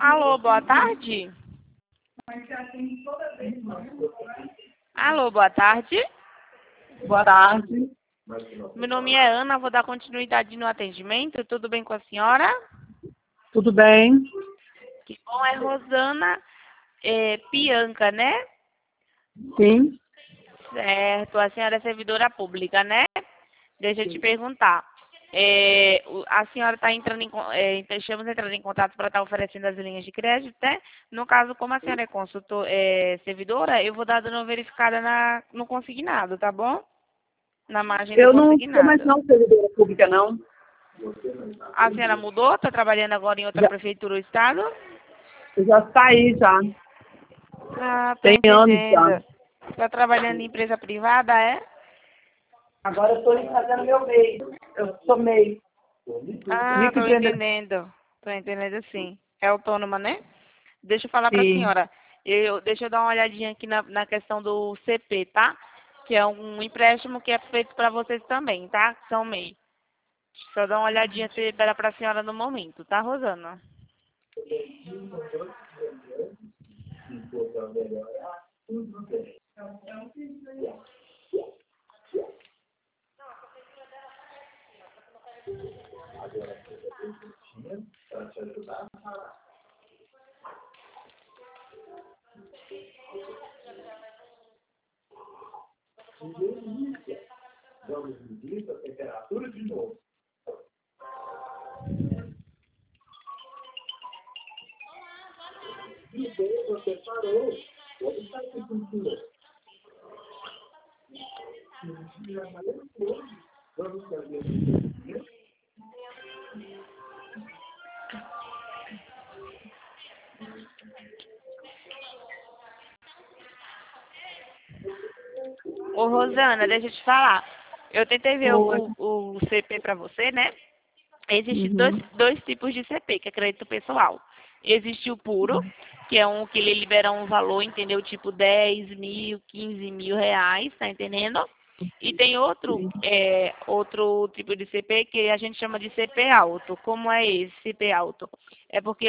Alô, boa tarde. Alô, boa tarde. Boa tarde. Meu nome é Ana, vou dar continuidade no atendimento. Tudo bem com a senhora? Tudo bem? Que bom, é Rosana Pianca, né? Sim. Certo, a senhora é servidora pública, né? Deixa eu te perguntar. A senhora está entrando estamos entrando em contato para estar oferecendo as linhas de crédito, né? No caso, como a senhora é servidora, eu vou dar dando uma verificada no consignado, tá bom? Na margem do Eu não sou mais consignado. não servidora pública, não. A senhora mudou? Está trabalhando agora em outra Já, prefeitura ou estado? eu já saí já. Ah, tô Tem anos já. entendendo. Está trabalhando em empresa privada, é? Agora eu estou fazendo meu MEI. Eu sou MEI. Ah, tô Microempreendedor. entendendo. Tô entendendo sim. É autônoma, né? Deixa eu falar para a Sim. senhora. Deixa eu dar uma olhadinha aqui na questão do CP, tá? Que é um empréstimo que é feito para vocês também, tá? Que são MEI. Só dar uma olhadinha se libera para a senhora no momento, tá, Rosana? Ô, Rosana, deixa eu te falar. Eu tentei ver Oi. o CP para você, né? Existem Uhum. dois tipos de CP, que é crédito pessoal. Existe o puro, que é um que ele libera um valor, entendeu? Tipo 10 mil, 15 mil reais, tá entendendo? E tem outro tipo de CP que a gente chama de CP alto. Como é esse CP alto? É porque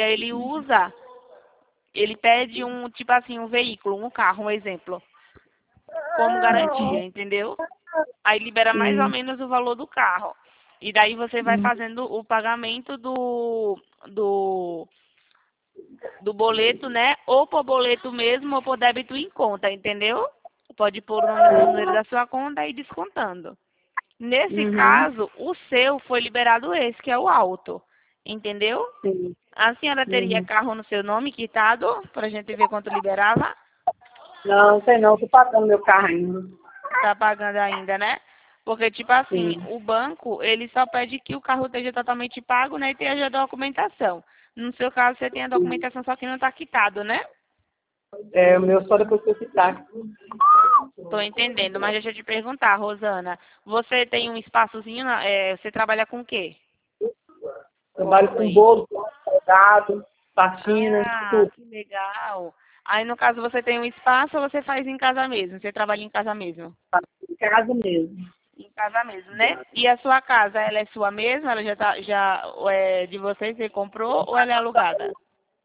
ele pede tipo assim, um veículo, um carro, um exemplo, como garantia, entendeu? Aí libera mais ou Sim. menos o valor do carro. E daí você vai fazendo o pagamento do, do boleto, né? Ou por boleto mesmo, ou por débito em conta, entendeu? Pode pôr o nome no número da sua conta e ir descontando. Nesse Uhum. caso, o seu foi liberado esse, que é o alto. Entendeu? Sim. A senhora teria Uhum. carro no seu nome quitado, para a gente ver quanto liberava? Não, sei não. Estou pagando meu carro ainda. Tá pagando ainda, né? Porque, tipo assim, Sim. o banco, ele só pede que o carro esteja totalmente pago, né? E tenha a documentação. No seu caso, você tem a documentação, só que não tá quitado, né? É, o meu só depois que eu quitar. Tô entendendo, mas deixa eu te perguntar, Rosana. Você tem um espaçozinho, você trabalha com o quê? Trabalho com Aí. bolo, salgado, faxina, Ah, tudo. que legal. Aí, no caso, você tem um espaço ou você faz em casa mesmo? Você trabalha em casa mesmo? Em casa mesmo. Em casa mesmo, né? E a sua casa, ela é sua mesma? Ela ou é de vocês, você comprou ou ela é alugada?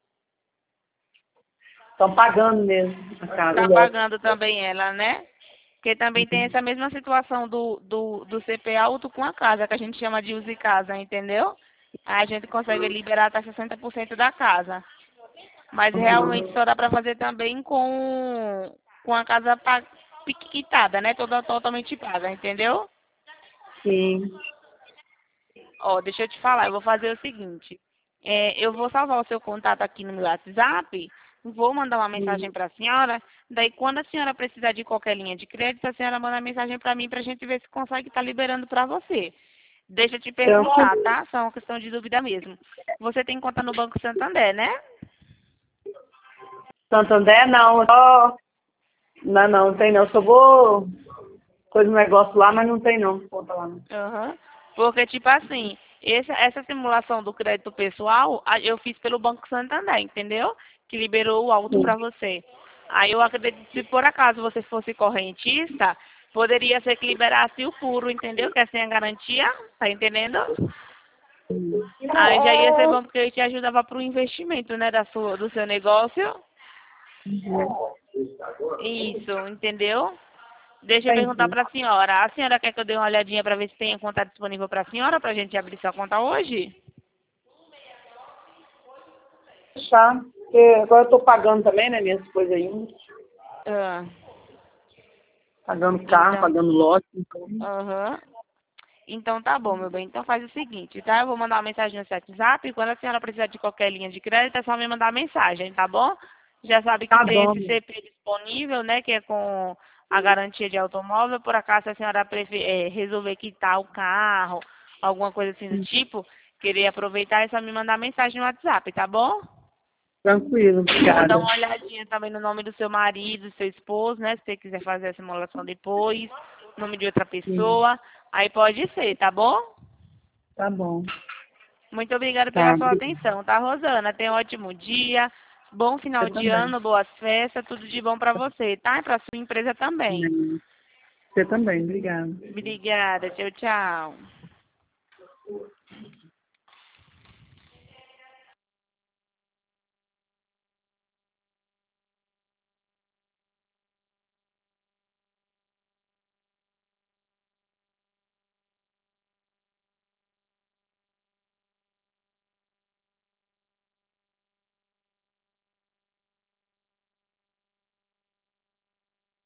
Estão pagando mesmo a casa. Tá pagando também ela, né? Porque também tem essa mesma situação do CP alto com a casa, que a gente chama de use casa, entendeu? Aí a gente consegue liberar até 60% da casa. Mas realmente Uhum. só dá para fazer também com a casa quitada, né? Toda totalmente paga, entendeu? Sim. Ó, deixa eu te falar, eu vou fazer o seguinte. Eu vou salvar o seu contato aqui no meu WhatsApp, vou mandar uma mensagem Sim. para a senhora, daí quando a senhora precisar de qualquer linha de crédito, a senhora manda mensagem para mim para a gente ver se consegue estar liberando para você. Deixa eu te perguntar, Tranquilo. tá? Só uma questão de dúvida mesmo. Você tem conta no Banco Santander, né? Santander, não. Só... Não, não, tem não. Só vou... Coisa um negócio lá, mas não tem não. Conta lá não. Aham. Porque, tipo assim, essa simulação do crédito pessoal, eu fiz pelo Banco Santander, entendeu? Que liberou o auto Sim. para você. Aí eu acredito que se por acaso você fosse correntista, poderia ser que liberasse o puro, entendeu? Que é sem a garantia, tá entendendo? Aí já ia ser bom porque eu te ajudava para o investimento, né, do seu negócio. Isso, entendeu? Deixa eu perguntar Entendi. para a senhora. A senhora quer que eu dê uma olhadinha para ver se tem conta disponível para a senhora, para a gente abrir sua conta hoje? Tá. Porque agora eu tô pagando também, né, minhas coisas aí. Ah, Pagando carro, então, pagando lote. Então, aham. Então tá bom, meu bem. Então faz o seguinte, tá? Eu vou mandar uma mensagem no seu WhatsApp e quando a senhora precisar de qualquer linha de crédito, é só me mandar mensagem, tá bom? Já sabe que tá tem bom. esse CP disponível, né? Que é com a garantia de automóvel. Por acaso a senhora resolver quitar o carro, alguma coisa assim do tipo, querer aproveitar, é só me mandar mensagem no WhatsApp, tá bom? Tranquilo, Eu vou dar obrigada. uma olhadinha também no nome do seu marido, do seu esposo, né? Se você quiser fazer a simulação depois, nome de outra Sim, pessoa, aí pode ser, tá bom? tá bom. Muito obrigada Tá, pela sua obrigada. atenção, tá, Rosana? Tenha um ótimo dia, bom final Você de também. ano, boas festas, tudo de bom pra você, tá? E pra sua empresa também. Você também, obrigada. Obrigada, tchau, tchau.